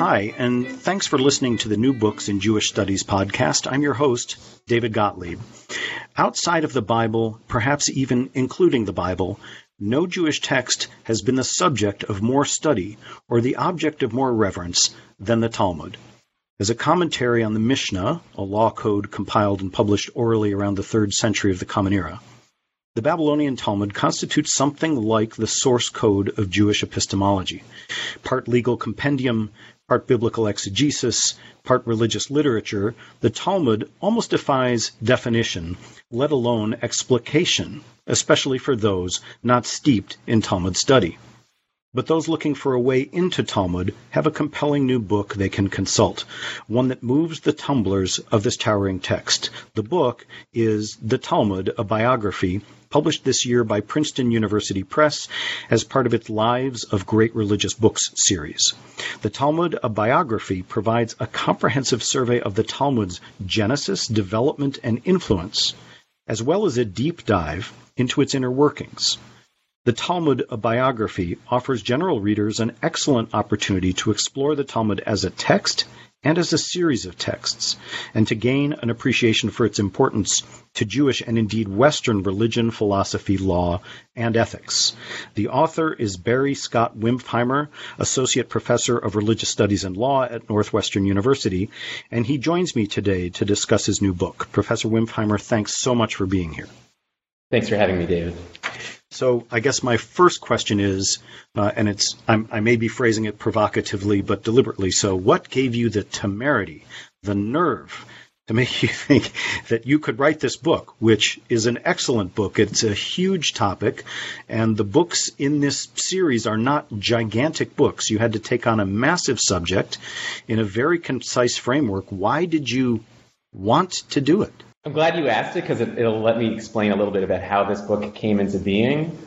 Hi, and thanks for listening to the New Books in Jewish Studies podcast. I'm your host, David Gottlieb. Outside of the Bible, perhaps even including the Bible, no Jewish text has been the subject of more study or the object of more reverence than the Talmud. As a commentary on the Mishnah, a law code compiled and published orally around the 3rd century of the Common Era, the Babylonian Talmud constitutes something like the source code of Jewish epistemology. Part legal compendium, part biblical exegesis, part religious literature, the Talmud almost defies definition, let alone explication, especially for those not steeped in Talmud study. But those looking for a way into Talmud have a compelling new book they can consult, one that moves the tumblers of this towering text. The book is The Talmud, a Biography, published this year by Princeton University Press as part of its Lives of Great Religious Books series. The Talmud, a Biography, provides a comprehensive survey of the Talmud's genesis, development, and influence, as well as a deep dive into its inner workings. The Talmud, a Biography, offers general readers an excellent opportunity to explore the Talmud as a text and as a series of texts, and to gain an appreciation for its importance to Jewish and indeed Western religion, philosophy, law, and ethics. The author is Barry Scott Wimpheimer, Associate Professor of Religious Studies and Law at Northwestern University, and he joins me today to discuss his new book. Professor Wimpheimer, thanks so much for being here. Thanks for having me, David. So I guess my first question is, and I may be phrasing it provocatively but deliberately so, what gave you the temerity, the nerve, to make you think that you could write this book, which is an excellent book? It's a huge topic, and the books in this series are not gigantic books. You had to take on a massive subject in a very concise framework. Why did you want to do it? I'm glad you asked it because it'll let me explain a little bit about how this book came into being.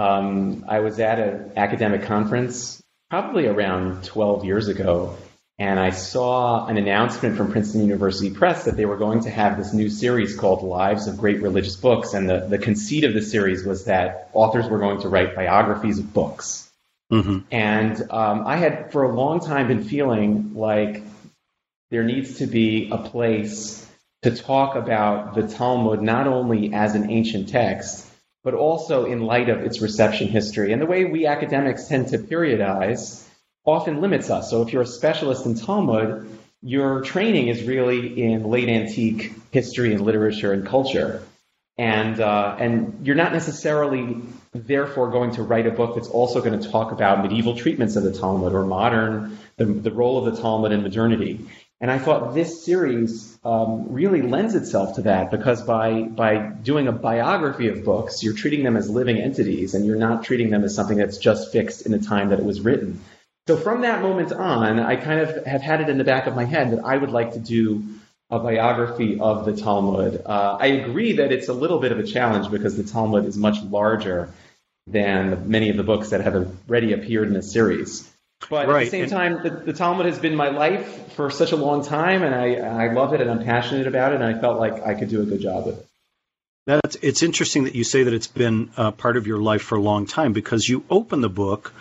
I was at an academic conference probably around 12 years ago, and I saw an announcement from Princeton University Press that they were going to have this new series called Lives of Great Religious Books, and the conceit of the series was that authors were going to write biographies of books. Mm-hmm. And I had for a long time been feeling like there needs to be a place to talk about the Talmud not only as an ancient text, but also in light of its reception history. And the way we academics tend to periodize often limits us. So if you're a specialist in Talmud, your training is really in late antique history and literature and culture. And you're not necessarily therefore going to write a book that's also going to talk about medieval treatments of the Talmud or the role of the Talmud in modernity. And I thought this series really lends itself to that because by doing a biography of books, you're treating them as living entities and you're not treating them as something that's just fixed in the time that it was written. So from that moment on, I kind of have had it in the back of my head that I would like to do a biography of the Talmud. I agree that it's a little bit of a challenge because the Talmud is much larger than many of the books that have already appeared in the series. But right. At the same time, the Talmud has been my life for such a long time, and I love it, and I'm passionate about it, and I felt like I could do a good job with it. It's interesting that you say that it's been part of your life for a long time, because you open the book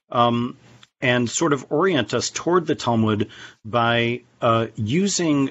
and sort of orient us toward the Talmud by using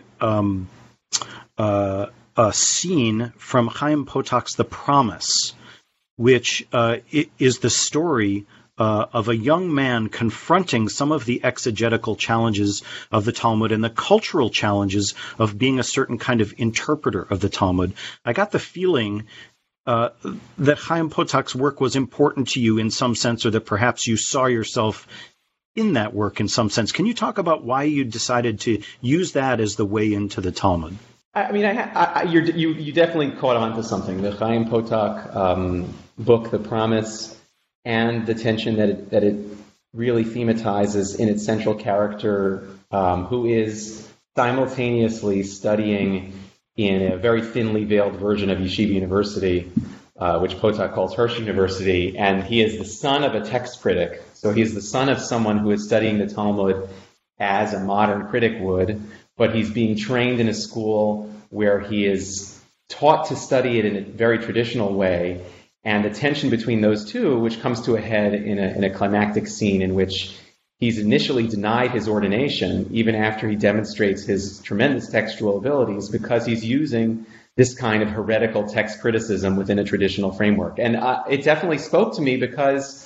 a scene from Chaim Potak's The Promise, which is the story of a young man confronting some of the exegetical challenges of the Talmud and the cultural challenges of being a certain kind of interpreter of the Talmud. I got the feeling that Chaim Potak's work was important to you in some sense, or that perhaps you saw yourself in that work in some sense. Can you talk about why you decided to use that as the way into the Talmud? I mean, you definitely caught on to something. The Chaim Potak book, The Promise, and the tension that it really thematizes in its central character, who is simultaneously studying in a very thinly veiled version of Yeshiva University, which Potak calls Hirsch University, and he is the son of a text critic. So he is the son of someone who is studying the Talmud as a modern critic would, but he's being trained in a school where he is taught to study it in a very traditional way. And the tension between those two, which comes to a head in a climactic scene in which he's initially denied his ordination, even after he demonstrates his tremendous textual abilities, because he's using this kind of heretical text criticism within a traditional framework. And it definitely spoke to me because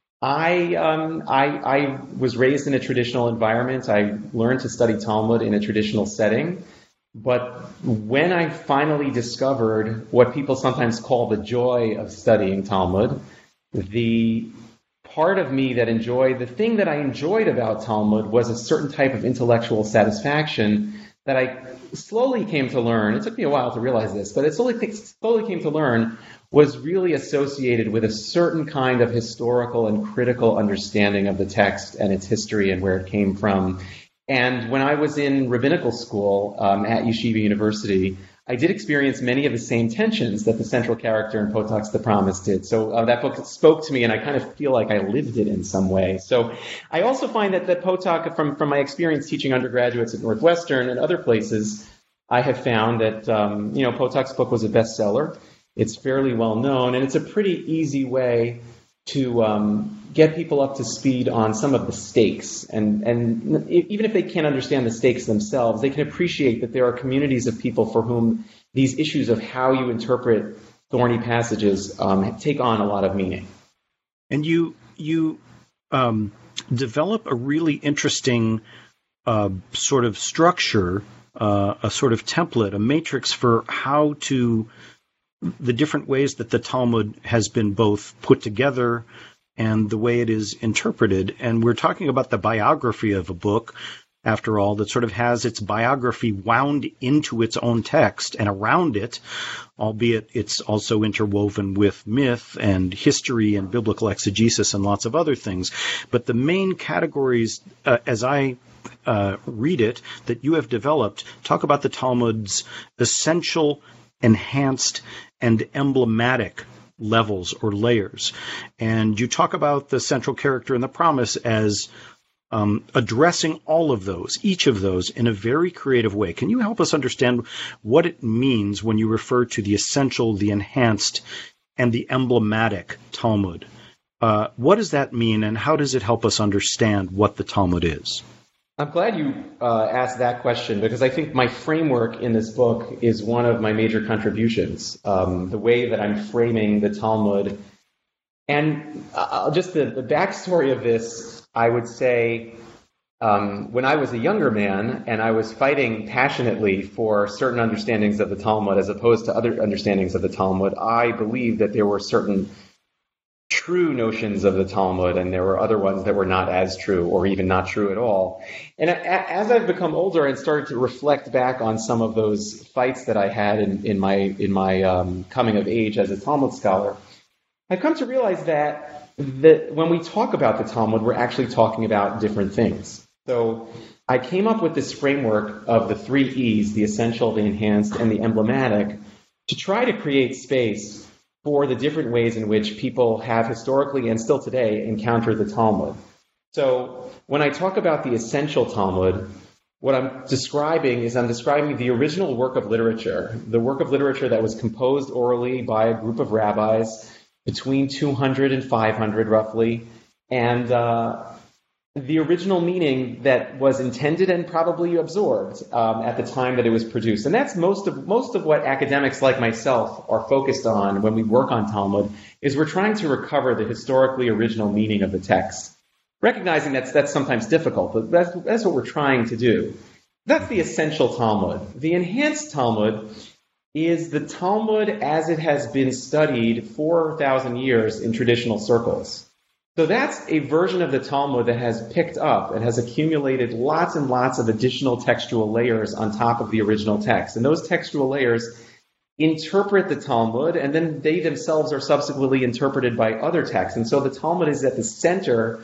I was raised in a traditional environment. I learned to study Talmud in a traditional setting. But when I finally discovered what people sometimes call the joy of studying Talmud, the part of me that the thing that I enjoyed about Talmud was a certain type of intellectual satisfaction that I slowly came to learn. It took me a while to realize this, but it slowly came to learn was really associated with a certain kind of historical and critical understanding of the text and its history and where it came from. And when I was in rabbinical school at Yeshiva University, I did experience many of the same tensions that the central character in Potok's The Promise did. So that book spoke to me, and I kind of feel like I lived it in some way. So I also find that Potok, from my experience teaching undergraduates at Northwestern and other places, I have found that Potok's book was a bestseller. It's fairly well known, and it's a pretty easy way to get people up to speed on some of the stakes. And even if they can't understand the stakes themselves, they can appreciate that there are communities of people for whom these issues of how you interpret thorny passages take on a lot of meaning. And you develop a really interesting sort of structure, a sort of template, a matrix for how to the different ways that the Talmud has been both put together and the way it is interpreted. And we're talking about the biography of a book, after all, that sort of has its biography wound into its own text and around it, albeit it's also interwoven with myth and history and biblical exegesis and lots of other things. But the main categories, as I read it, that you have developed, talk about the Talmud's essential, enhanced, and emblematic levels or layers. And you talk about the central character in The Promise as addressing all of those, each of those, in a very creative way. Can you help us understand what it means when you refer to the essential, the enhanced, and the emblematic Talmud? What does that mean, and how does it help us understand what the Talmud is? I'm glad you asked that question, because I think my framework in this book is one of my major contributions, the way that I'm framing the Talmud. And just the backstory of this, I would say, when I was a younger man and I was fighting passionately for certain understandings of the Talmud as opposed to other understandings of the Talmud, I believed that there were certain true notions of the Talmud, and there were other ones that were not as true or even not true at all. And as I've become older and started to reflect back on some of those fights that I had in my coming of age as a Talmud scholar, I've come to realize that when we talk about the Talmud, we're actually talking about different things. So I came up with this framework of the 3 E's, the essential, the enhanced, and the emblematic, to try to create space for the different ways in which people have historically and still today encountered the Talmud. So when I talk about the essential Talmud, what I'm describing the original work of literature, the work of literature that was composed orally by a group of rabbis between 200 and 500 roughly, and the original meaning that was intended and probably absorbed at the time that it was produced. And that's most of what academics like myself are focused on when we work on Talmud, is we're trying to recover the historically original meaning of the text. Recognizing that's sometimes difficult, but that's what we're trying to do. That's the essential Talmud. The enhanced Talmud is the Talmud as it has been studied 4,000 years in traditional circles. So that's a version of the Talmud that has picked up and has accumulated lots and lots of additional textual layers on top of the original text. And those textual layers interpret the Talmud, and then they themselves are subsequently interpreted by other texts. And so the Talmud is at the center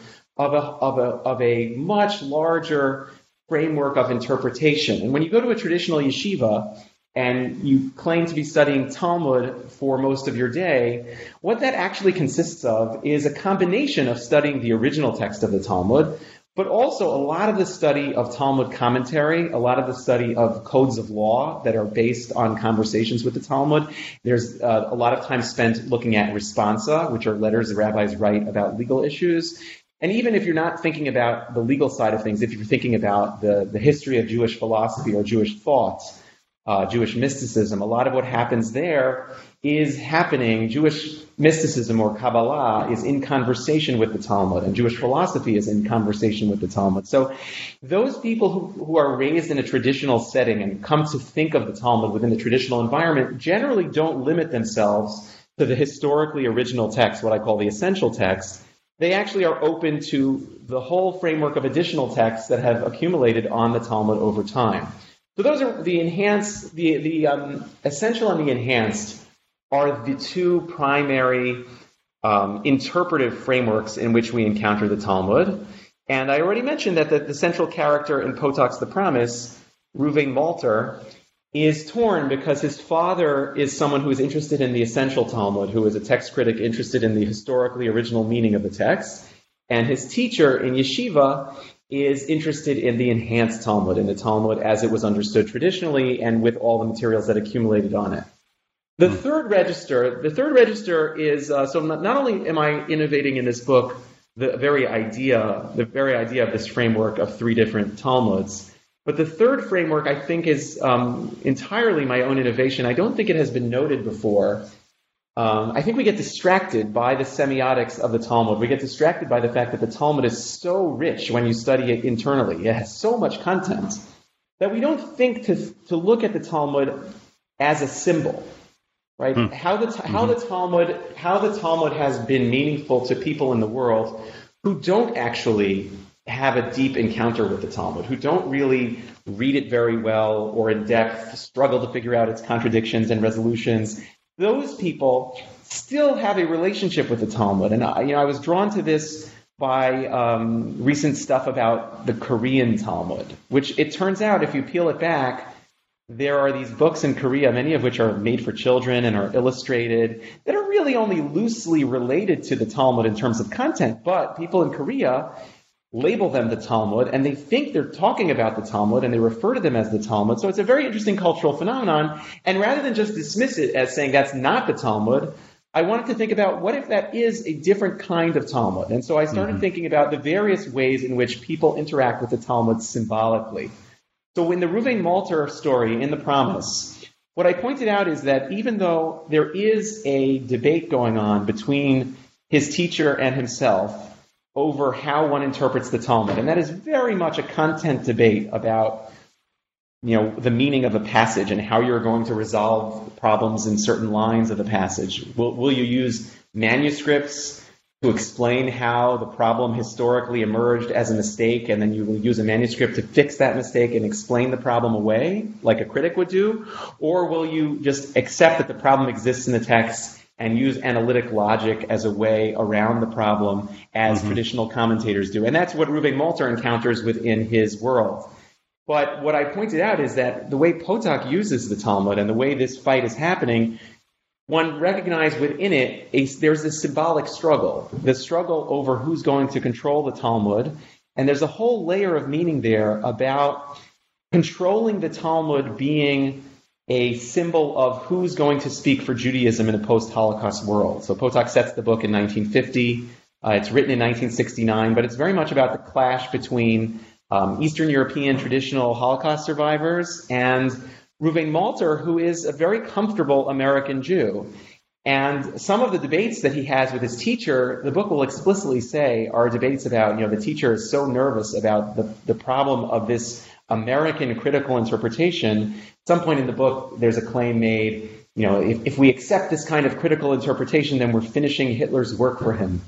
of a much larger framework of interpretation. And when you go to a traditional yeshiva and you claim to be studying Talmud for most of your day, what that actually consists of is a combination of studying the original text of the Talmud, but also a lot of the study of Talmud commentary, a lot of the study of codes of law that are based on conversations with the Talmud. There's a lot of time spent looking at responsa, which are letters the rabbis write about legal issues. And even if you're not thinking about the legal side of things, if you're thinking about the history of Jewish philosophy or Jewish thought, Jewish mysticism, a lot of what happens there is happening. Jewish mysticism or Kabbalah is in conversation with the Talmud, and Jewish philosophy is in conversation with the Talmud. So those people who are raised in a traditional setting and come to think of the Talmud within the traditional environment generally don't limit themselves to the historically original text, what I call the essential text. They actually are open to the whole framework of additional texts that have accumulated on the Talmud over time. So those are the enhanced, the essential and the enhanced are the two primary interpretive frameworks in which we encounter the Talmud. And I already mentioned that the central character in Potak's The Promise, Reuven Malter, is torn because his father is someone who is interested in the essential Talmud, who is a text critic interested in the historically original meaning of the text. And his teacher in yeshiva is interested in the enhanced Talmud, in the Talmud as it was understood traditionally and with all the materials that accumulated on it. The third register is, so not only am I innovating in this book the very idea of this framework of three different Talmuds, but the third framework I think is entirely my own innovation. I don't think it has been noted before. I think we get distracted by the semiotics of the Talmud. We get distracted by the fact that the Talmud is so rich when you study it internally. It has so much content that we don't think to look at the Talmud as a symbol, right? How the Talmud has been meaningful to people in the world who don't actually have a deep encounter with the Talmud, who don't really read it very well or in depth, struggle to figure out its contradictions and resolutions. Those people still have a relationship with the Talmud. And I was drawn to this by recent stuff about the Korean Talmud, which it turns out, if you peel it back, there are these books in Korea, many of which are made for children and are illustrated, that are really only loosely related to the Talmud in terms of content. But people in Korea label them the Talmud, and they think they're talking about the Talmud, and they refer to them as the Talmud. So it's a very interesting cultural phenomenon. And rather than just dismiss it as saying that's not the Talmud, I wanted to think about what if that is a different kind of Talmud. And so I started thinking about the various ways in which people interact with the Talmud symbolically. So in the Reuven Malter story, in The Promise, what I pointed out is that even though there is a debate going on between his teacher and himself over how one interprets the Talmud, and that is very much a content debate about, the meaning of a passage and how you're going to resolve problems in certain lines of the passage. Will you use manuscripts to explain how the problem historically emerged as a mistake, and then you will use a manuscript to fix that mistake and explain the problem away, like a critic would do? Or will you just accept that the problem exists in the text and use analytic logic as a way around the problem, as traditional commentators do? And that's what Reuven Malter encounters within his world. But what I pointed out is that the way Potak uses the Talmud and the way this fight is happening, one recognized within it, there's a symbolic struggle, the struggle over who's going to control the Talmud. And there's a whole layer of meaning there about controlling the Talmud being a symbol of who's going to speak for Judaism in a post-Holocaust world. So Potak sets the book in 1950. It's written in 1969, but it's very much about the clash between Eastern European traditional Holocaust survivors and Reuven Malter, who is a very comfortable American Jew. And some of the debates that he has with his teacher, the book will explicitly say, are debates about, the teacher is so nervous about the problem of this American critical interpretation. At some point in the book, there's a claim made, if we accept this kind of critical interpretation, then we're finishing Hitler's work for him.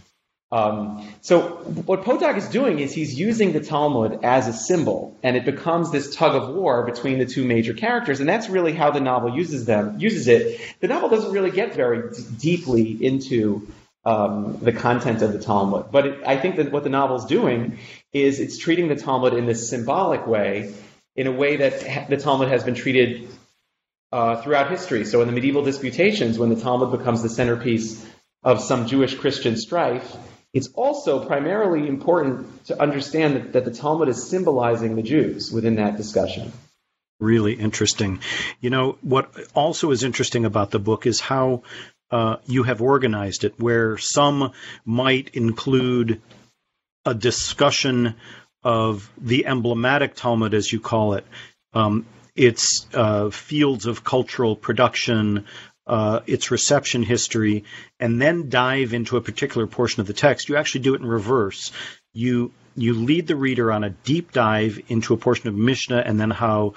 So what Potak is doing is he's using the Talmud as a symbol, and it becomes this tug of war between the two major characters, and that's really how the novel uses it. The novel doesn't really get very deeply into the content of the Talmud, but I think that what the novel's doing is it's treating the Talmud in this symbolic way, in a way that the Talmud has been treated throughout history. So in the medieval disputations, when the Talmud becomes the centerpiece of some Jewish-Christian strife, it's also primarily important to understand that the Talmud is symbolizing the Jews within that discussion. Really interesting. What also is interesting about the book is how you have organized it, where some might include a discussion of the emblematic Talmud, as you call it, its fields of cultural production, its reception history, and then dive into a particular portion of the text. You actually do it in reverse. You lead the reader on a deep dive into a portion of Mishnah, and then how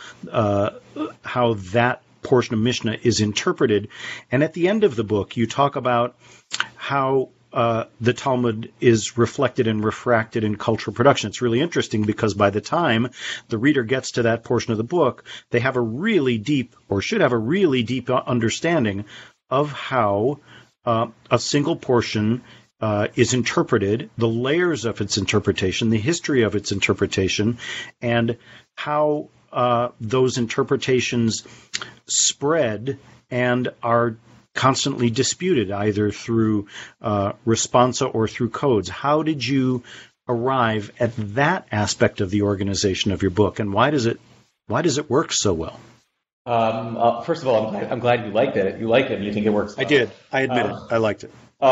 that portion of Mishnah is interpreted. And at the end of the book, you talk about how the Talmud is reflected and refracted in cultural production. It's really interesting because by the time the reader gets to that portion of the book, they have a really deep, or should have a really deep understanding of how a single portion is interpreted, the layers of its interpretation, the history of its interpretation, and how those interpretations spread and are constantly disputed, either through responsa or through codes. How did you arrive at that aspect of the organization of your book, and why does it work so well? First of all, I'm glad you liked it. You liked it, and you think it works well. I did. I admit it. I liked it.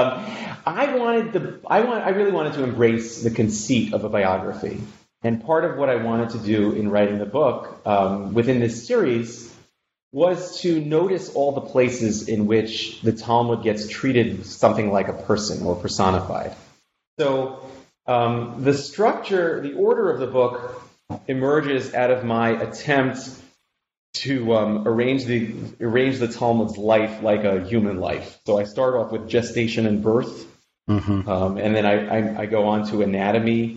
I really wanted to embrace the conceit of a biography, and part of what I wanted to do in writing the book within this series was to notice all the places in which the Talmud gets treated something like a person or personified. So the structure, the order of the book emerges out of my attempt to arrange the Talmud's life like a human life. So I start off with gestation and birth, and then I go on to anatomy,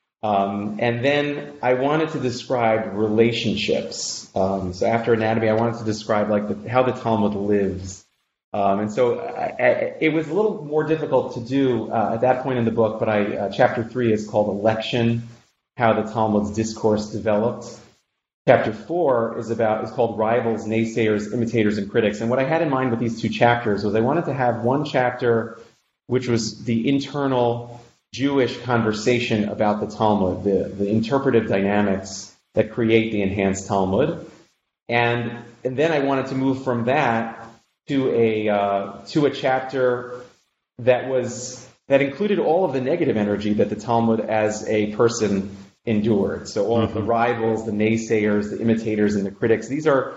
and then I wanted to describe relationships. So after anatomy, I wanted to describe how the Talmud lives. And so it was a little more difficult to do at that point in the book, but chapter 3 is called Election, how the Talmud's discourse developed. Chapter 4 is called Rivals, Naysayers, Imitators, and Critics. And what I had in mind with these two chapters was I wanted to have one chapter which was the internal Jewish conversation about the Talmud, the interpretive dynamics that create the enhanced Talmud. And then I wanted to move from that to a chapter that included all of the negative energy that the Talmud as a person endured. So all of the rivals, the naysayers, the imitators, and the critics. These are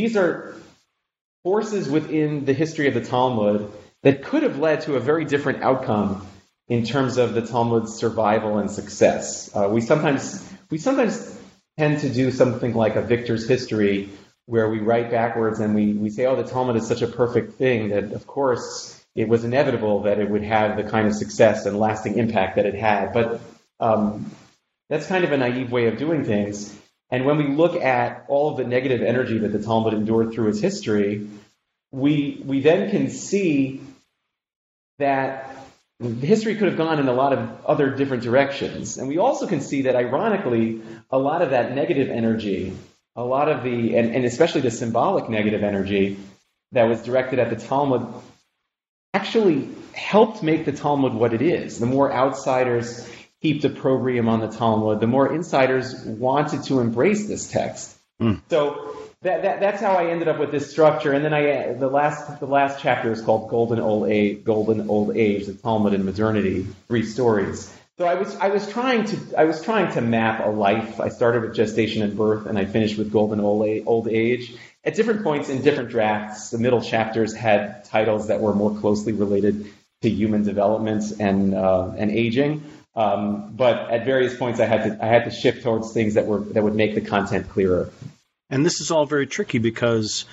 forces within the history of the Talmud that could have led to a very different outcome in terms of the Talmud's survival and success. We sometimes tend to do something like a victor's history, where we write backwards and we say, oh, the Talmud is such a perfect thing that, of course, it was inevitable that it would have the kind of success and lasting impact that it had. But that's kind of a naive way of doing things. And when we look at all of the negative energy that the Talmud endured through its history, we then can see that history could have gone in a lot of other different directions. And we also can see that, ironically, a lot of that negative energy, a lot of and especially the symbolic negative energy that was directed at the Talmud actually helped make the Talmud what it is. The more outsiders heaped opprobrium on the Talmud, the more insiders wanted to embrace this text. So that's how I ended up with this structure. And then the last chapter is called Golden Old Age, the Talmud and Modernity, 3 stories. So I was trying to map a life. I started with gestation and birth, and I finished with Golden Old Age. At different points in different drafts, the middle chapters had titles that were more closely related to human development and aging. But at various points, I had to shift towards things that would make the content clearer. And this is all very tricky because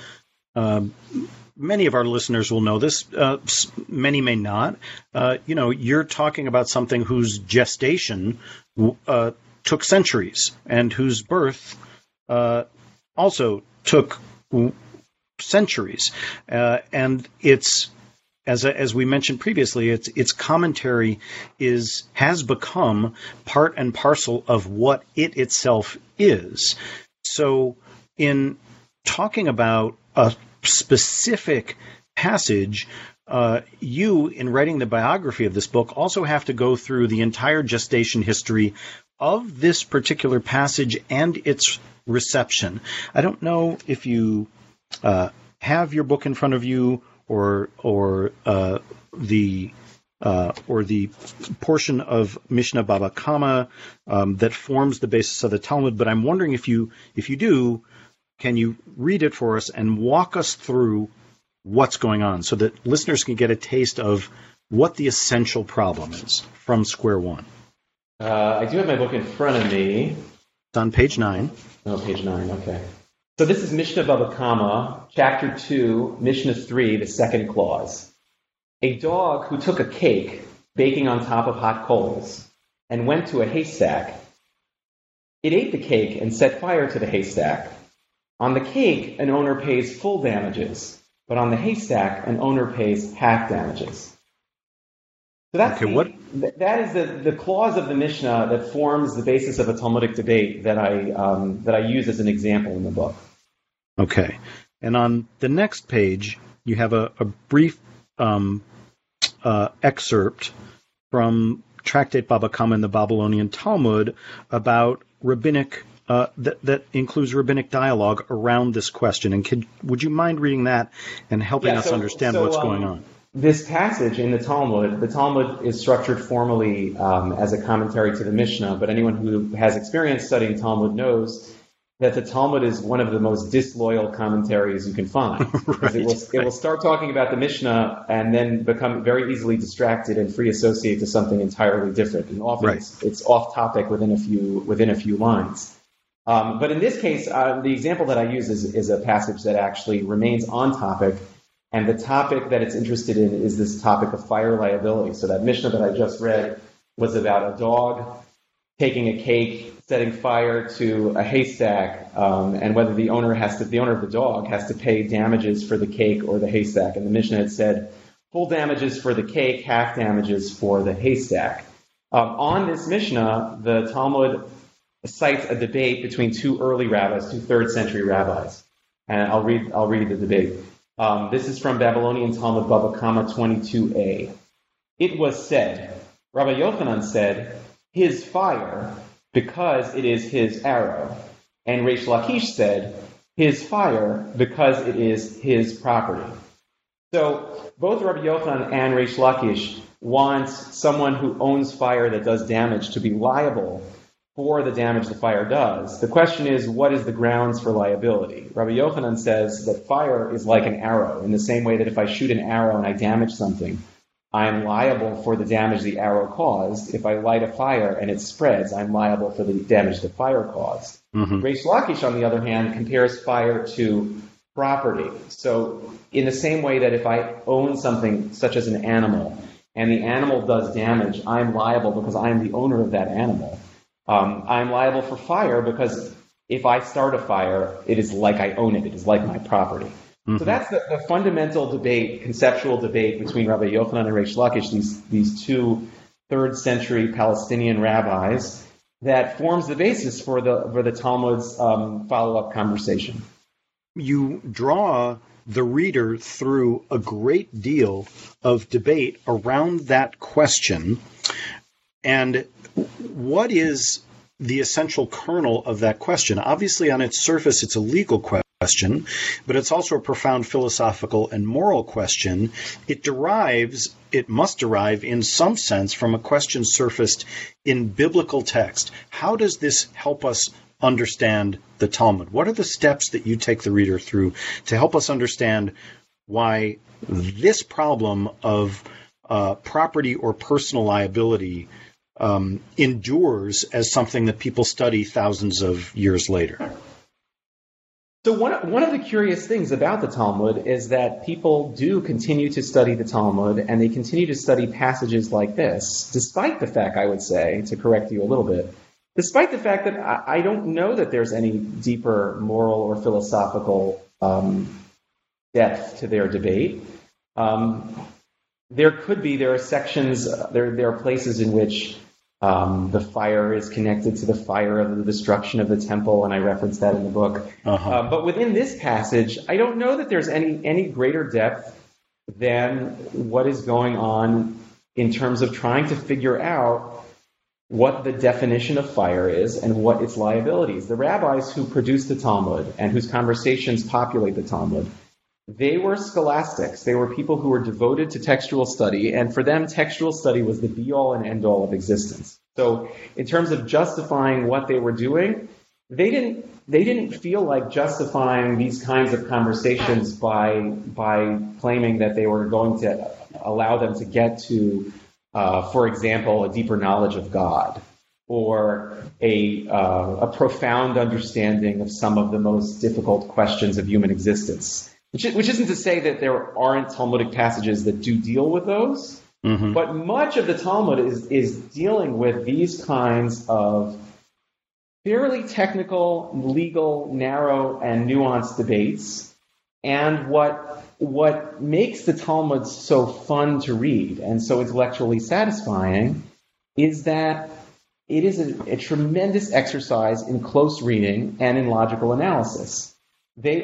many of our listeners will know this. Many may not. You're talking about something whose gestation took centuries and whose birth also took centuries. And it's, as we mentioned previously, its commentary has become part and parcel of what it itself is. So in talking about a specific passage, you, in writing the biography of this book, also have to go through the entire gestation history of this particular passage and its reception. I don't know if you have your book in front of you or the or the portion of Mishnah Baba Kama that forms the basis of the Talmud. But I'm wondering if you do, can you read it for us and walk us through what's going on so that listeners can get a taste of what the essential problem is from square one? I do have my book in front of me. It's on page 9. Oh, page 9, okay. So this is Mishnah Baba Kama, chapter 2, Mishnah 3, the second clause. A dog who took a cake baking on top of hot coals and went to a haystack. It ate the cake and set fire to the haystack. On the cake, an owner pays full damages, but on the haystack, an owner pays half damages. So that's that is the clause of the Mishnah that forms the basis of a Talmudic debate that I use as an example in the book. Okay. And on the next page, you have a brief excerpt from Tractate Baba Kama in the Babylonian Talmud about rabbinic that includes rabbinic dialogue around this question. And would you mind reading that and helping us understand what's going on? This passage in the Talmud is structured formally as a commentary to the Mishnah, but anyone who has experience studying Talmud knows that the Talmud is one of the most disloyal commentaries you can find. Right, it will start talking about the Mishnah and then become very easily distracted and free associate to something entirely different. And often it's off topic within a few lines. But in this case, the example that I use is a passage that actually remains on topic. And the topic that it's interested in is this topic of fire liability. So that Mishnah that I just read was about a dog taking a cake, setting fire to a haystack, and whether the owner of the dog has to pay damages for the cake or the haystack. And the Mishnah had said full damages for the cake, half damages for the haystack. On this Mishnah, the Talmud cites a debate between two early rabbis, two 3rd century rabbis. And I'll read the debate. This is from Babylonian Talmud Baba Kama 22a. It was said, Rabbi Yochanan said, his fire, because it is his arrow. And Reish Lakish said, his fire, because it is his property. So both Rabbi Yochanan and Reish Lakish want someone who owns fire that does damage to be liable for the damage the fire does. The question is, what is the grounds for liability? Rabbi Yochanan says that fire is like an arrow, in the same way that if I shoot an arrow and I damage something, I am liable for the damage the arrow caused. If I light a fire and it spreads, I'm liable for the damage the fire caused. Mm-hmm. Reish Lakish, on the other hand, compares fire to property. So in the same way that if I own something such as an animal, and the animal does damage, I'm liable because I'm the owner of that animal. I'm liable for fire because if I start a fire, it is like I own it. It is like my property. Mm-hmm. So that's the fundamental debate, conceptual debate between Rabbi Yochanan and Reish Lakish, these two 3rd century Palestinian rabbis, that forms the basis for the Talmud's follow-up conversation. You draw the reader through a great deal of debate around that question. And what is the essential kernel of that question? Obviously, on its surface, it's a legal question, but it's also a profound philosophical and moral question. It must derive in some sense from a question surfaced in biblical text. How does this help us understand the Talmud? What are the steps that you take the reader through to help us understand why this problem of property or personal liability endures as something that people study thousands of years later? So one of the curious things about the Talmud is that people do continue to study the Talmud, and they continue to study passages like this, despite the fact, I would say, to correct you a little bit, despite the fact that I don't know that there's any deeper moral or philosophical depth to their debate. There are sections, there are places in which the fire is connected to the fire of the destruction of the temple, and I reference that in the book. Uh-huh. But within this passage, I don't know that there's any greater depth than what is going on in terms of trying to figure out what the definition of fire is and what its liabilities. The rabbis who produce the Talmud and whose conversations populate the Talmud They were scholastics. They were people who were devoted to textual study, and for them, textual study was the be-all and end-all of existence. So in terms of justifying what they were doing, they didn't feel like justifying these kinds of conversations by claiming that they were going to allow them to get to, for example, a deeper knowledge of God, or a profound understanding of some of the most difficult questions of human existence. Which isn't to say that there aren't Talmudic passages that do deal with those, but much of the Talmud is dealing with these kinds of fairly technical, legal, narrow, and nuanced debates. And what makes the Talmud so fun to read and so intellectually satisfying is that it is a tremendous exercise in close reading and in logical analysis. These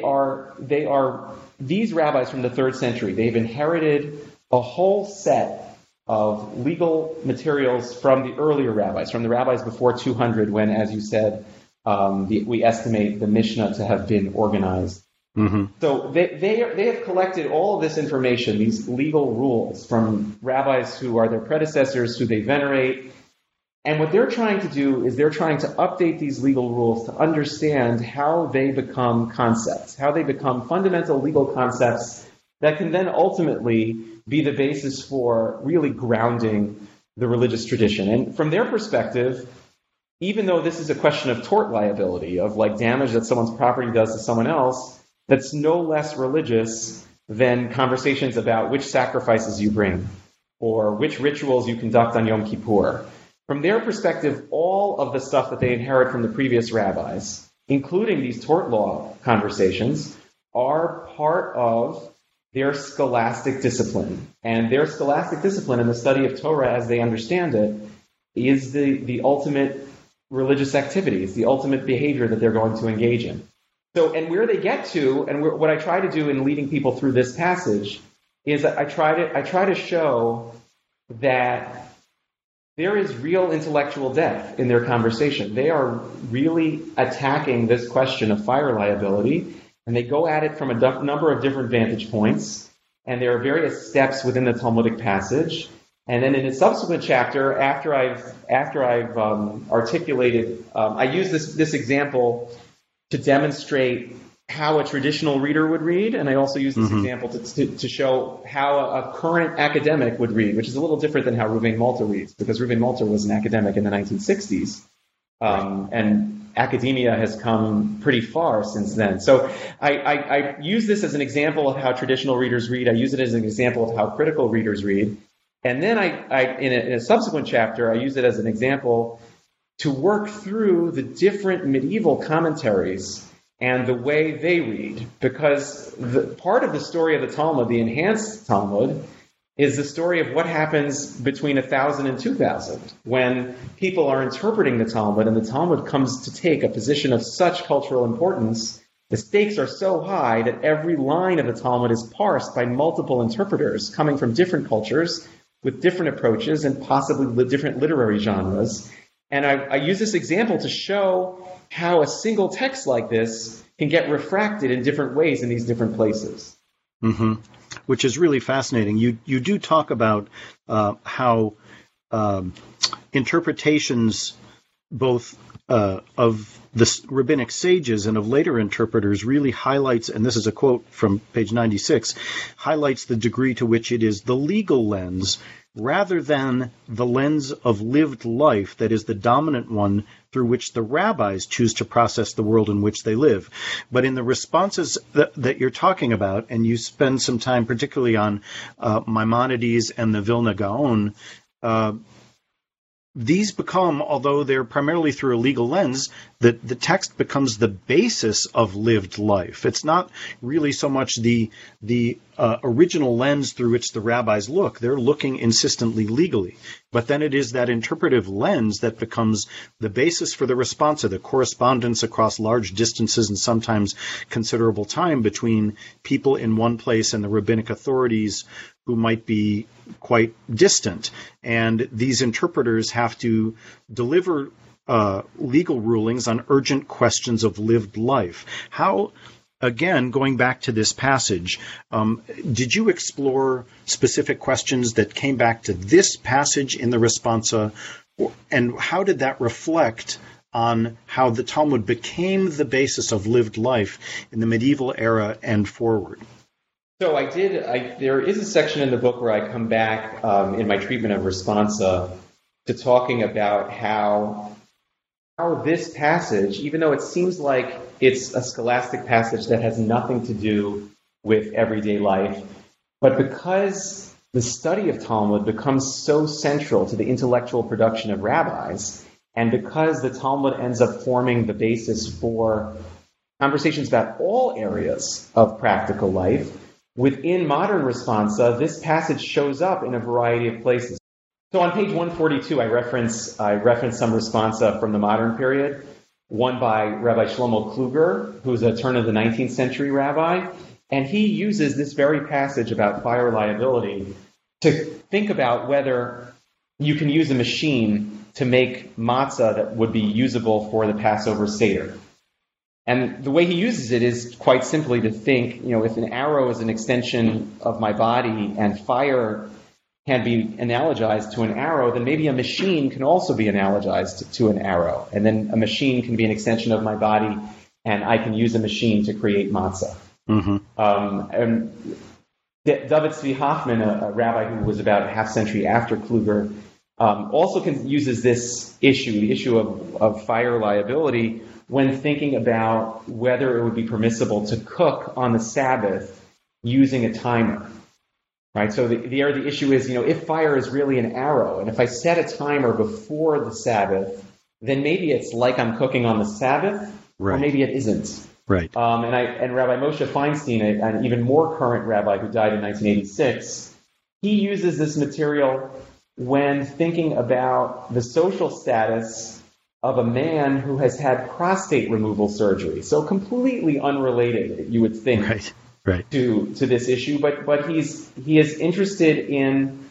rabbis from the 3rd century. They've inherited a whole set of legal materials from the earlier rabbis, from the rabbis before 200, when, as you said, we estimate the Mishnah to have been organized. So they have collected all of this information, these legal rules, from rabbis who are their predecessors, who they venerate. And what they're trying to do is they're trying to update these legal rules to understand how they become concepts, how they become fundamental legal concepts that can then ultimately be the basis for really grounding the religious tradition. And from their perspective, even though this is a question of tort liability, of like damage that someone's property does to someone else, that's no less religious than conversations about which sacrifices you bring or which rituals you conduct on Yom Kippur. From their perspective, all of the stuff that they inherit from the previous rabbis, including these tort law conversations, are part of their scholastic discipline. And their scholastic discipline in the study of Torah, as they understand it, is the ultimate religious activity. It's the ultimate behavior that they're going to engage in. So, and where they get to, and what I try to do in leading people through this passage, is that I try to show that there is real intellectual depth in their conversation. They are really attacking this question of fire liability, and they go at it from a number of different vantage points, and there are various steps within the Talmudic passage. And then in a subsequent chapter, after I've articulated, I use this example to demonstrate how a traditional reader would read, and I also use this example to show how a current academic would read, which is a little different than how Rouven Malta reads, because Rouven Malta was an academic in the 1960s, and academia has come pretty far since then. So I use this as an example of how traditional readers read. I use it as an example of how critical readers read, and then in a subsequent chapter, I use it as an example to work through the different medieval commentaries and the way they read, because part of the story of the Talmud, the enhanced Talmud, is the story of what happens between 1000 and 2000, when people are interpreting the Talmud, and the Talmud comes to take a position of such cultural importance. The stakes are so high that every line of the Talmud is parsed by multiple interpreters coming from different cultures with different approaches and possibly different literary genres. And I use this example to show how a single text like this can get refracted in different ways in these different places. Which is really fascinating. You do talk about how interpretations both of the rabbinic sages and of later interpreters really highlights, and this is a quote from page 96, highlights the degree to which it is the legal lens rather than the lens of lived life that is the dominant one through which the rabbis choose to process the world in which they live. But in the responses that you're talking about, and you spend some time particularly on Maimonides and the Vilna Gaon, these become, although they're primarily through a legal lens, the text becomes the basis of lived life. It's not really so much the original lens through which the rabbis look. They're looking insistently legally. But then it is that interpretive lens that becomes the basis for the responsa, the correspondence across large distances and sometimes considerable time between people in one place and the rabbinic authorities who might be quite distant. And these interpreters have to deliver legal rulings on urgent questions of lived life. How again, going back to this passage, did you explore specific questions that came back to this passage in the Responsa, and how did that reflect on how the Talmud became the basis of lived life in the medieval era and forward? So I did. There is a section in the book where I come back in my treatment of Responsa to talking about how this passage, even though it seems like it's a scholastic passage that has nothing to do with everyday life, but because the study of Talmud becomes so central to the intellectual production of rabbis, and because the Talmud ends up forming the basis for conversations about all areas of practical life, within modern Responsa, this passage shows up in a variety of places. So on page 142, I reference some Responsa from the modern period, one by Rabbi Shlomo Kluger, who's a turn of the 19th century rabbi, and he uses this very passage about fire liability to think about whether you can use a machine to make matzah that would be usable for the Passover Seder. And the way he uses it is quite simply to think, if an arrow is an extension of my body and fire can be analogized to an arrow, then maybe a machine can also be analogized to an arrow. And then a machine can be an extension of my body, and I can use a machine to create matzah. Mm-hmm. And David Zvi Hoffman, a rabbi who was about a half century after Kluger, also uses this issue, the issue of fire liability, when thinking about whether it would be permissible to cook on the Sabbath using a timer. Right? So the issue is, if fire is really an arrow, and if I set a timer before the Sabbath, then maybe it's like I'm cooking on the Sabbath, right, or maybe it isn't. Right. And Rabbi Moshe Feinstein, an even more current rabbi who died in 1986, he uses this material when thinking about the social status of a man who has had prostate removal surgery. So completely unrelated, you would think, right. to this issue, but he is interested in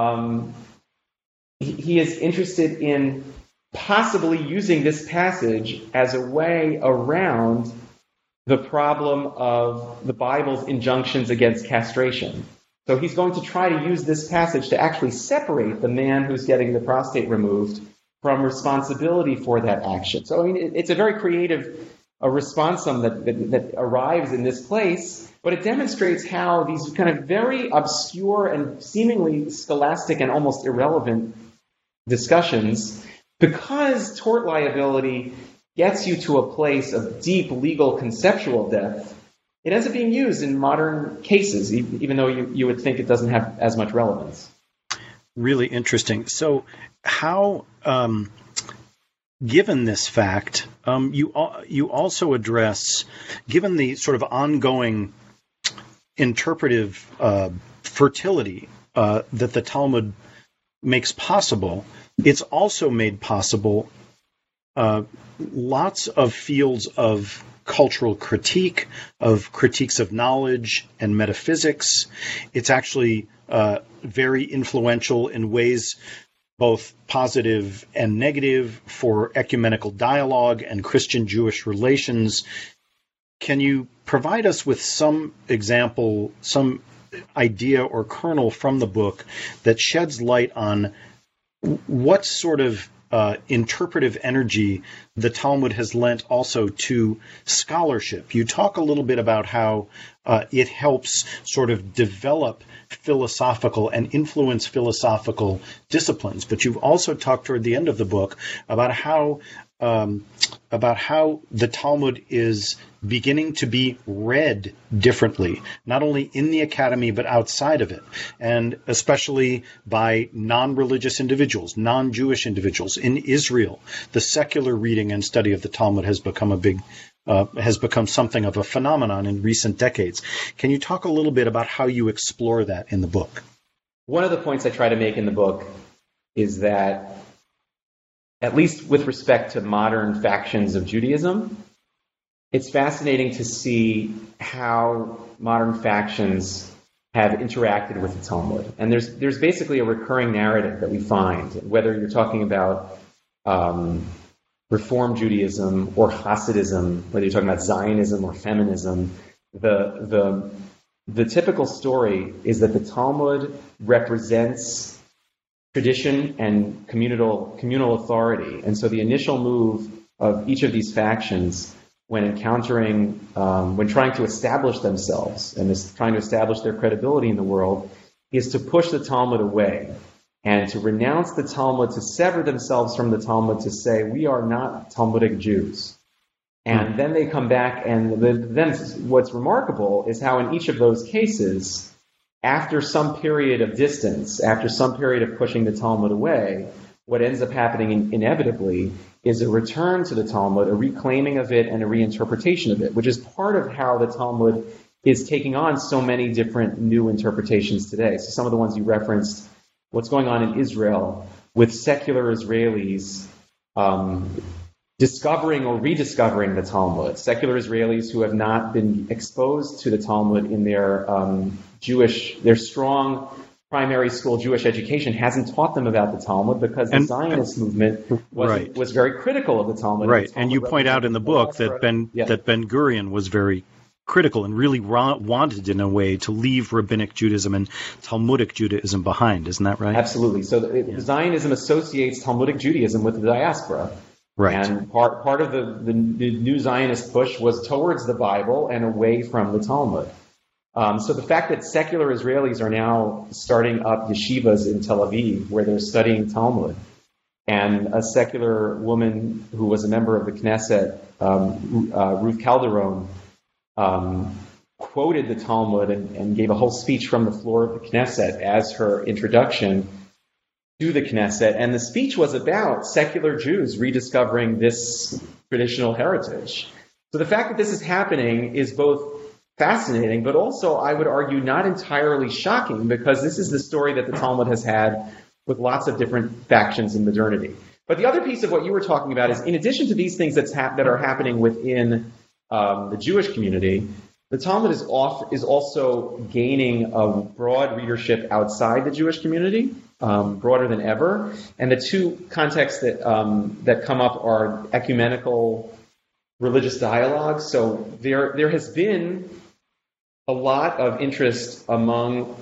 possibly using this passage as a way around the problem of the Bible's injunctions against castration. So he's going to try to use this passage to actually separate the man who's getting the prostate removed from responsibility for that action. So, it's a very creative responsum that arrives in this place, but it demonstrates how these kind of very obscure and seemingly scholastic and almost irrelevant discussions, because tort liability gets you to a place of deep legal conceptual depth, it ends up being used in modern cases, even though you would think it doesn't have as much relevance. Really interesting. So how, given this fact, you also address, given the sort of ongoing interpretive fertility that the Talmud makes possible, it's also made possible lots of fields of cultural critique, of critiques of knowledge and metaphysics. It's actually very influential in ways both positive and negative for ecumenical dialogue and Christian-Jewish relations. Can you provide us with some example, some idea or kernel from the book that sheds light on what sort of interpretive energy the Talmud has lent also to scholarship? You talk a little bit about how it helps sort of develop philosophical and influence philosophical disciplines, but you've also talked toward the end of the book about how the Talmud is beginning to be read differently, not only in the academy but outside of it, and especially by non-religious individuals, non-Jewish individuals. In Israel, the secular reading and study of the Talmud has become something of a phenomenon in recent decades. Can you talk a little bit about how you explore that in the book? One of the points I try to make in the book is that, at least with respect to modern factions of Judaism, it's fascinating to see how modern factions have interacted with the Talmud. And there's basically a recurring narrative that we find, whether you're talking about Reform Judaism or Hasidism, whether you're talking about Zionism or feminism, the typical story is that the Talmud represents tradition and communal authority. And so the initial move of each of these factions when trying to establish themselves and trying to establish their credibility in the world is to push the Talmud away and to renounce the Talmud, to sever themselves from the Talmud, to say, we are not Talmudic Jews. And then they come back, and then what's remarkable is how in each of those cases, after some period of distance, after some period of pushing the Talmud away, what ends up happening inevitably is a return to the Talmud, a reclaiming of it, and a reinterpretation of it, which is part of how the Talmud is taking on so many different new interpretations today. So some of the ones you referenced, what's going on in Israel with secular Israelis discovering or rediscovering the Talmud, secular Israelis who have not been exposed to the Talmud in their strong primary school Jewish education hasn't taught them about the Talmud because the Zionist movement was very critical of the Talmud. Right, and you point out in the book that Ben-Gurion was very critical and really wanted, in a way, to leave Rabbinic Judaism and Talmudic Judaism behind. Isn't that right? Absolutely. So Zionism associates Talmudic Judaism with the diaspora. Right. And part of the new Zionist push was towards the Bible and away from the Talmud. So the fact that secular Israelis are now starting up yeshivas in Tel Aviv where they're studying Talmud, and a secular woman who was a member of the Knesset, Ruth Calderon, quoted the Talmud and gave a whole speech from the floor of the Knesset as her introduction to the Knesset. And the speech was about secular Jews rediscovering this traditional heritage. So the fact that this is happening is both fascinating, but also, I would argue, not entirely shocking, because this is the story that the Talmud has had with lots of different factions in modernity. But the other piece of what you were talking about is, in addition to these things that are happening within the Jewish community, the Talmud is also gaining a broad readership outside the Jewish community, broader than ever. And the two contexts that come up are ecumenical religious dialogue. So there has been a lot of interest among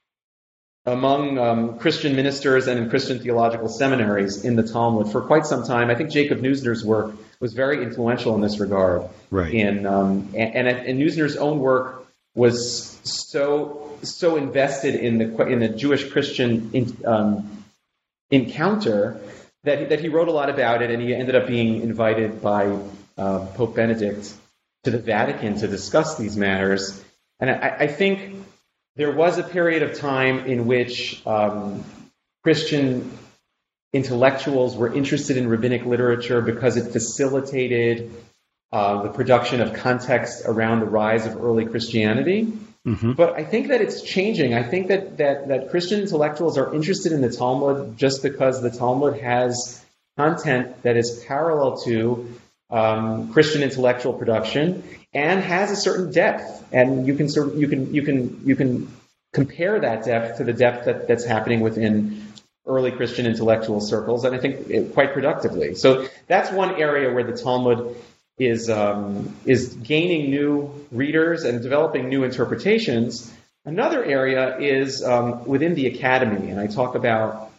Christian ministers and in Christian theological seminaries in the Talmud for quite some time. I think Jacob Neusner's work was very influential in this regard. Right. And Neusner's own work was so invested in the Jewish Christian encounter that he wrote a lot about it, and he ended up being invited by Pope Benedict to the Vatican to discuss these matters. And I think there was a period of time in which Christian intellectuals were interested in rabbinic literature because it facilitated the production of context around the rise of early Christianity. Mm-hmm. But I think that it's changing. I think that Christian intellectuals are interested in the Talmud just because the Talmud has content that is parallel to Christian intellectual production and has a certain depth, and you can compare that depth to the depth that's happening within early Christian intellectual circles, and I think quite productively. So that's one area where the Talmud is gaining new readers and developing new interpretations. Another area is within the academy, and I talk about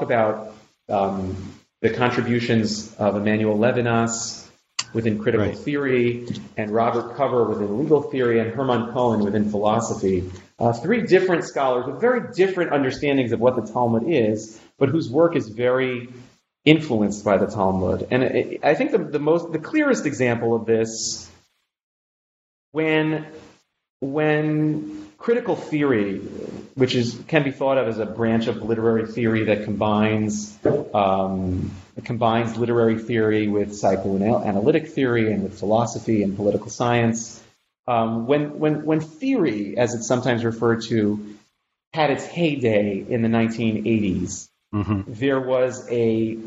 the contributions of Emmanuel Levinas within critical theory, and Robert Cover within legal theory, and Hermann Cohen within philosophy. Three different scholars with very different understandings of what the Talmud is, but whose work is very influenced by the Talmud. And I think the clearest example of this, when critical theory, which can be thought of as a branch of literary theory that combines literary theory with psychoanalytic theory and with philosophy and political science. When theory, as it's sometimes referred to, had its heyday in the 1980s, mm-hmm. there was a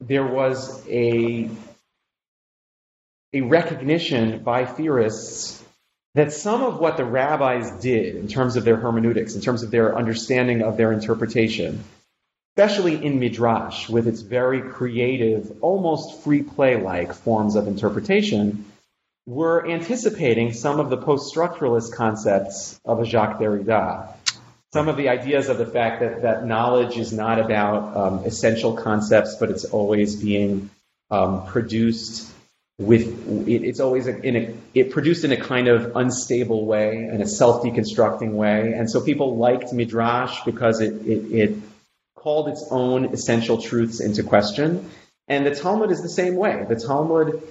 recognition by theorists that some of what the rabbis did in terms of their hermeneutics, in terms of their understanding of their interpretation, especially in Midrash, with its very creative, almost free play-like forms of interpretation, were anticipating some of the post-structuralist concepts of a Jacques Derrida. Some of the ideas of the fact that knowledge is not about essential concepts, but it's always being produced it's always produced in a kind of unstable way, in a self-deconstructing way. And so people liked Midrash because it called its own essential truths into question. And the Talmud is the same way. The Talmud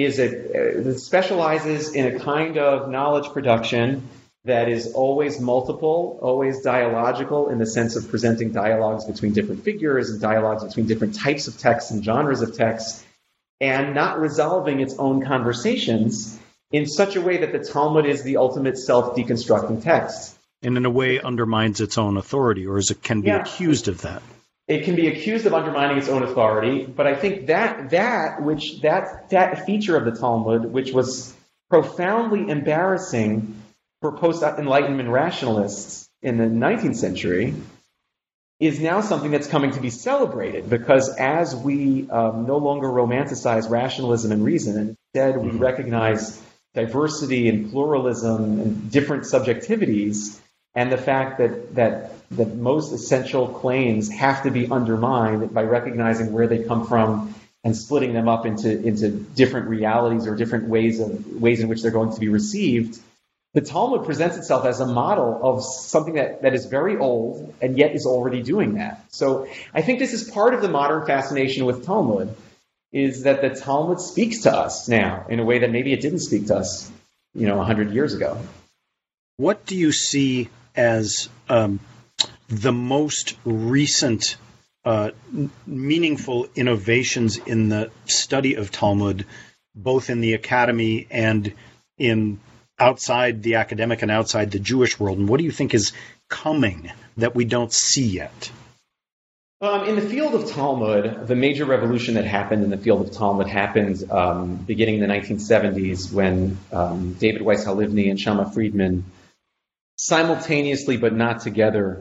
specializes in a kind of knowledge production that is always multiple, always dialogical, in the sense of presenting dialogues between different figures and dialogues between different types of texts and genres of texts, and not resolving its own conversations in such a way that the Talmud is the ultimate self-deconstructing text. And in a way undermines its own authority, or can be accused of that. It can be accused of undermining its own authority, but I think that feature of the Talmud, which was profoundly embarrassing for post-Enlightenment rationalists in the 19th century, is now something that's coming to be celebrated, because as we no longer romanticize rationalism and reason, and instead we recognize diversity and pluralism and different subjectivities, and the fact that most essential claims have to be undermined by recognizing where they come from and splitting them up into different realities or different ways in which they're going to be received, the Talmud presents itself as a model of something that is very old and yet is already doing that. So I think this is part of the modern fascination with Talmud, is that the Talmud speaks to us now in a way that maybe it didn't speak to us, 100 years ago. What do you see as the most recent meaningful innovations in the study of Talmud, both in the academy and in outside the academic and outside the Jewish world? And what do you think is coming that we don't see yet? In the field of Talmud, the major revolution that happened in the field of Talmud happened beginning in the 1970s when David Weiss Halivni and Shama Friedman simultaneously but not together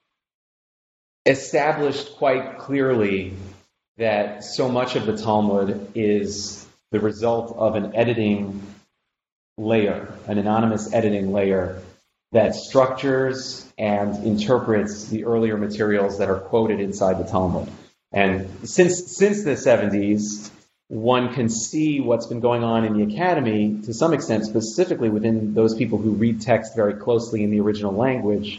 established quite clearly that so much of the Talmud is the result of an editing layer, an anonymous editing layer that structures and interprets the earlier materials that are quoted inside the Talmud. And since the 70s, one can see what's been going on in the academy to some extent, specifically within those people who read text very closely in the original language,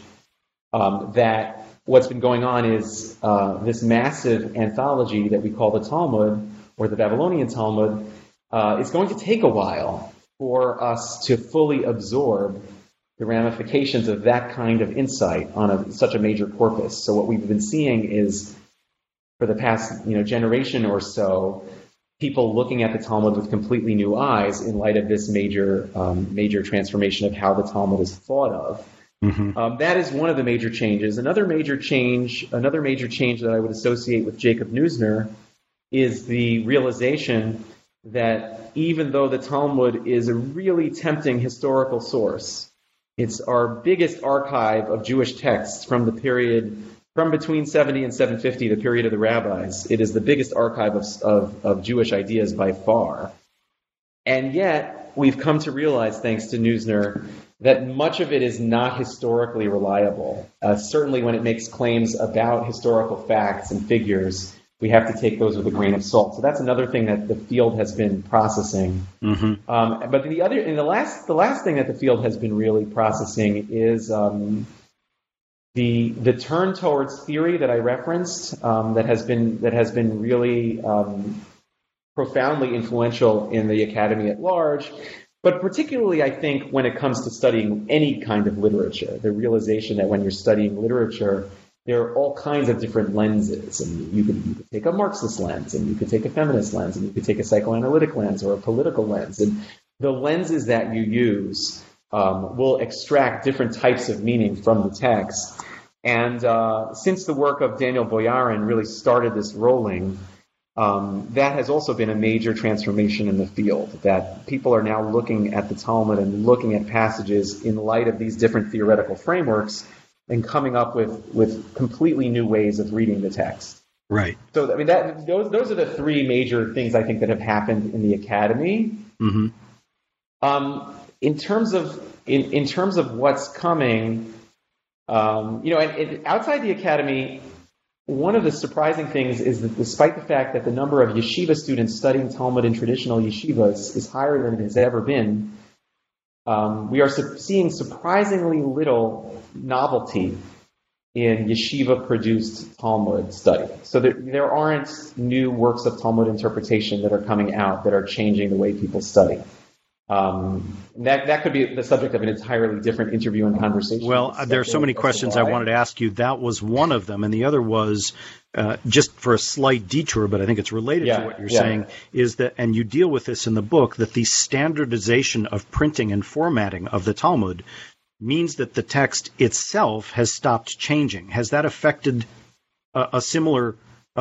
that what's been going on is this massive anthology that we call the Talmud, or the Babylonian Talmud, is going to take a while for us to fully absorb the ramifications of that kind of insight on such a major corpus. So what we've been seeing is, for the past generation or so, people looking at the Talmud with completely new eyes in light of this major transformation of how the Talmud is thought of. Mm-hmm. That is one of the major changes. Another major change that I would associate with Jacob Neusner is the realization that even though the Talmud is a really tempting historical source, it's our biggest archive of Jewish texts from the period from between 70 and 750, the period of the rabbis. It is the biggest archive of Jewish ideas by far. And yet, we've come to realize, thanks to Neusner, that much of it is not historically reliable. Certainly when it makes claims about historical facts and figures, we have to take those with a grain of salt. So that's another thing that the field has been processing. Mm-hmm. But the last thing that the field has been really processing is the turn towards theory that I referenced, that has been really profoundly influential in the academy at large. But particularly, I think, when it comes to studying any kind of literature, the realization that when you're studying literature, there are all kinds of different lenses, and you could take a Marxist lens, and you could take a feminist lens, and you could take a psychoanalytic lens or a political lens. And the lenses that you use will extract different types of meaning from the text. And since the work of Daniel Boyarin really started this rolling, that has also been a major transformation in the field, that people are now looking at the Talmud and looking at passages in light of these different theoretical frameworks and coming up with completely new ways of reading the text. Right. So, I mean, those are the three major things I think that have happened in the academy. Mm-hmm. In terms of what's coming, and outside the academy, one of the surprising things is that despite the fact that the number of yeshiva students studying Talmud in traditional yeshivas is higher than it has ever been, we are seeing surprisingly little novelty in yeshiva-produced Talmud study. So there aren't new works of Talmud interpretation that are coming out that are changing the way people study. That could be the subject of an entirely different interview and conversation. Well, there are so many questions I wanted to ask you. That was one of them. And the other was, just for a slight detour, but I think it's related to what you're saying, is that, and you deal with this in the book, that the standardization of printing and formatting of the Talmud means that the text itself has stopped changing. Has that affected a similar,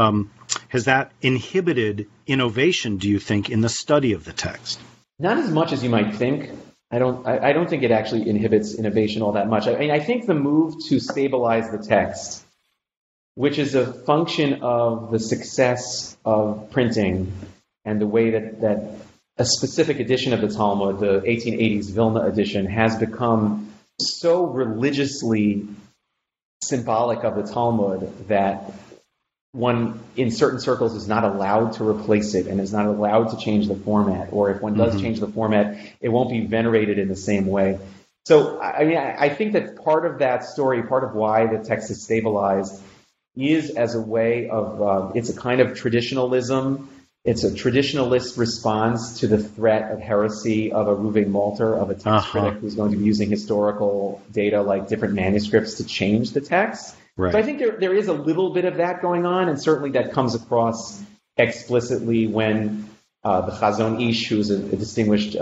has that inhibited innovation, do you think, in the study of the text? Not as much as you might think. I don't think it actually inhibits innovation all that much. I mean, I think the move to stabilize the text, which is a function of the success of printing and the way that a specific edition of the Talmud, the 1880s Vilna edition, has become so religiously symbolic of the Talmud that one, in certain circles, is not allowed to replace it and is not allowed to change the format. Or if one does change the format, it won't be venerated in the same way. So, I mean, I think that part of that story, part of why the text is stabilized, is as a way of, it's a kind of traditionalism. It's a traditionalist response to the threat of heresy of a Reuven Malter, of a text critic who's going to be using historical data like different manuscripts to change the text. Right. So I think there is a little bit of that going on, and certainly that comes across explicitly when the Chazon Ish, who's a distinguished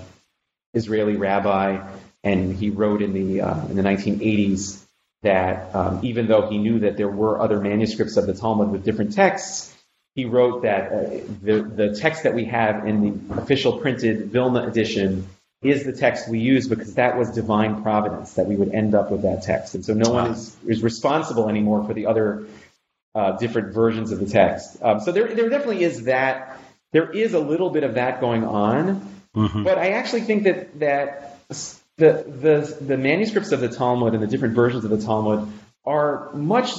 Israeli rabbi, and he wrote in the 1980s that even though he knew that there were other manuscripts of the Talmud with different texts, he wrote that the text that we have in the official printed Vilna edition is the text we use because that was divine providence, that we would end up with that text. And so no one is responsible anymore for the other different versions of the text. So there definitely is that. There is a little bit of that going on. Mm-hmm. But I actually think that the manuscripts of the Talmud and the different versions of the Talmud are much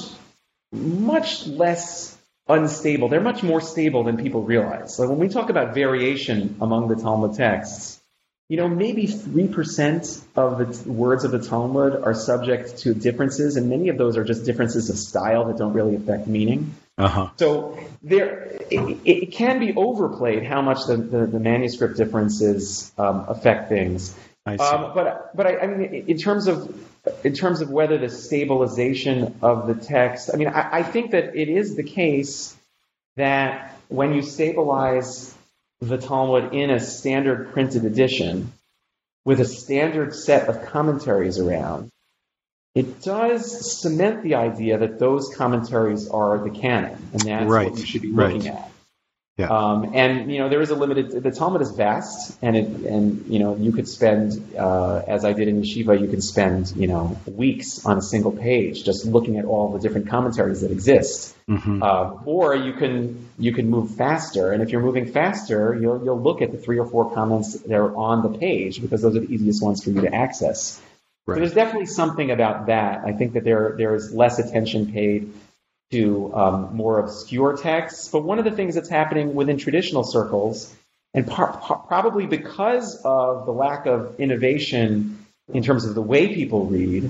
less unstable. They're much more stable than people realize. So when we talk about variation among the Talmud texts, maybe 3% of the words of the Talmud are subject to differences, and many of those are just differences of style that don't really affect meaning. So it can be overplayed how much the manuscript differences affect things. I see. But I mean, in terms of whether the stabilization of the text, I mean, I think that it is the case that when you stabilize the Talmud in a standard printed edition with a standard set of commentaries around, it does cement the idea that those commentaries are the canon, and that's what you should be looking at. Yeah. And there is a limited. The Talmud is vast, and you could spend, as I did in yeshiva, you can spend weeks on a single page just looking at all the different commentaries that exist. Mm-hmm. Or you can move faster, and if you're moving faster, you'll look at the 3 or 4 comments that are on the page because those are the easiest ones for you to access. Right. So there's definitely something about that. I think that there is less attention paid to more obscure texts. But one of the things that's happening within traditional circles, and probably because of the lack of innovation in terms of the way people read,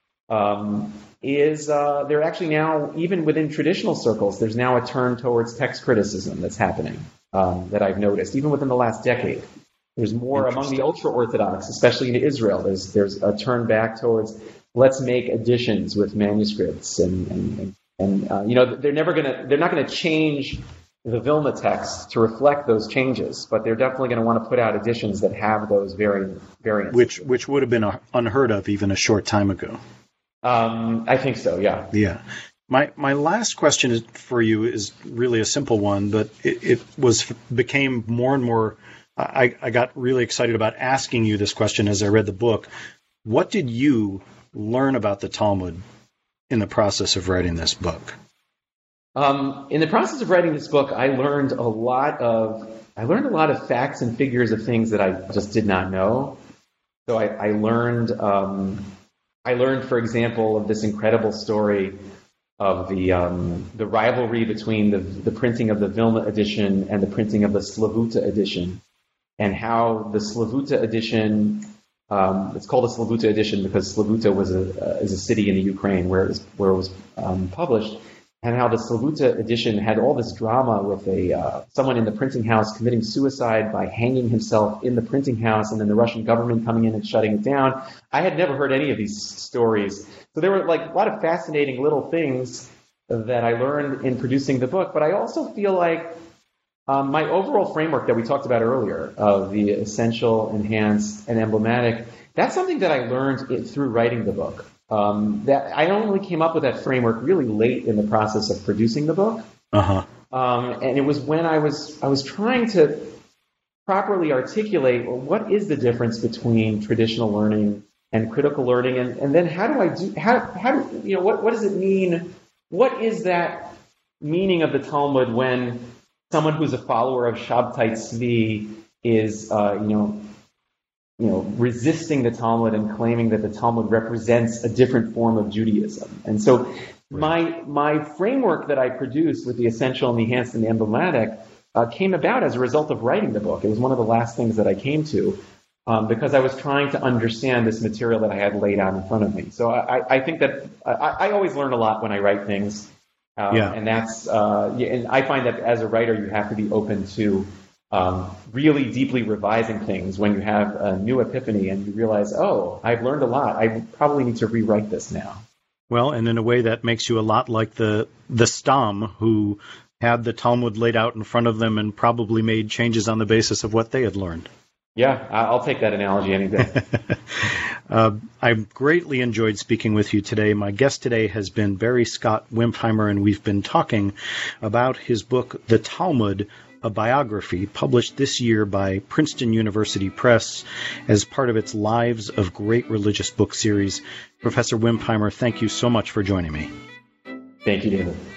is there actually now, even within traditional circles, there's now a turn towards text criticism that's happening that I've noticed, even within the last decade. There's more among the ultra-Orthodox, especially in Israel. There's a turn back towards let's make additions with manuscripts and they're not gonna change the Vilna text to reflect those changes, but they're definitely going to want to put out editions that have those variants. Which would have been unheard of even a short time ago. I think so. Yeah. Yeah. My last question for you is really a simple one, but it became more and more. I got really excited about asking you this question as I read the book. What did you learn about the Talmud in the process of writing this book? In the process of writing this book, I learned a lot of facts and figures of things that I just did not know. So I learned, for example, of this incredible story of the rivalry between the printing of the Vilna edition and the printing of the Slavuta edition, and how the Slavuta edition, it's called a Slavuta edition because Slavuta is a city in the Ukraine where it was published, and how the Slavuta edition had all this drama with someone in the printing house committing suicide by hanging himself in the printing house, and then the Russian government coming in and shutting it down. I had never heard any of these stories. So there were a lot of fascinating little things that I learned in producing the book, but I also feel like my overall framework that we talked about earlier of the essential, enhanced, and emblematic, that's something that I learned through writing the book. That I only came up with that framework really late in the process of producing the book. And it was when I was trying to properly articulate, well, what is the difference between traditional learning and critical learning, and then what does it mean? What is that meaning of the Talmud when someone who's a follower of Shabtai Tzvi is resisting the Talmud and claiming that the Talmud represents a different form of Judaism? And so my framework that I produced with the essential and the enhanced and the emblematic came about as a result of writing the book. It was one of the last things that I came to because I was trying to understand this material that I had laid out in front of me. So I think that I always learn a lot when I write things. And that's and I find that as a writer, you have to be open to really deeply revising things when you have a new epiphany and you realize, oh, I've learned a lot. I probably need to rewrite this now. Well, and in a way that makes you a lot like the Stam, who had the Talmud laid out in front of them and probably made changes on the basis of what they had learned. Yeah, I'll take that analogy any day. I've greatly enjoyed speaking with you today. My guest today has been Barry Scott Wimpheimer, and we've been talking about his book, The Talmud, a biography, published this year by Princeton University Press as part of its Lives of Great Religious book series. Professor Wimpheimer, thank you so much for joining me. Thank you, David.